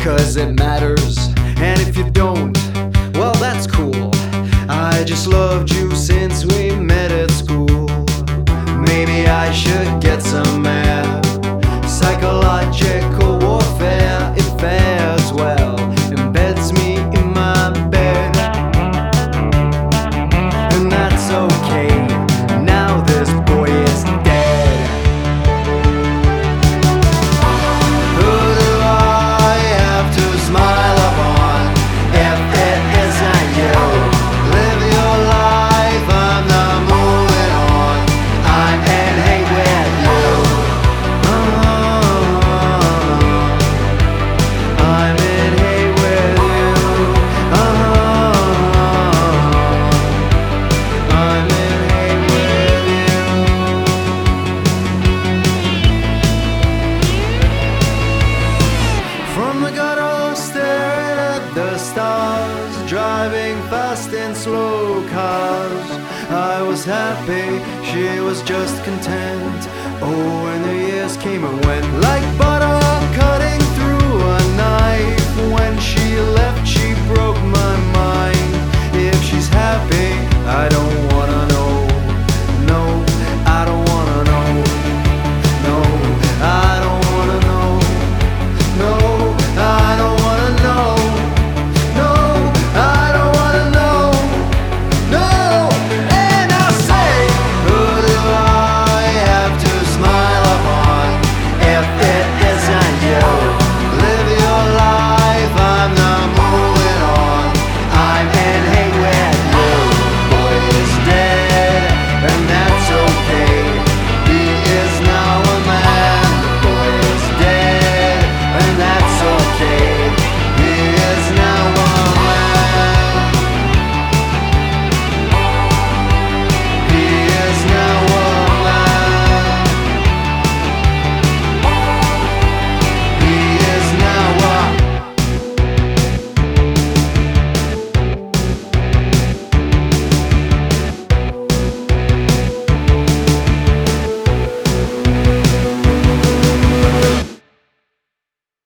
'cause it matters. And if you don't, well, that's cool. I just loved you since we met at school. Maybe I should get some air. Psychological warfare, it fares well, embeds me in my bed. And that's okay, now this boy is dead. Who do I have to smile upon if it isn't you? Live your life, I'm not moving on. I'm in hate with you. I'm in hate with you. I'm in hate with you. From the gutter, staring at the stars, driving fast in slow cars. I was happy, she was just content. Oh, and the years came and went like butter cutting through a knife. When she left, she broke my mind. If she's happy, I don't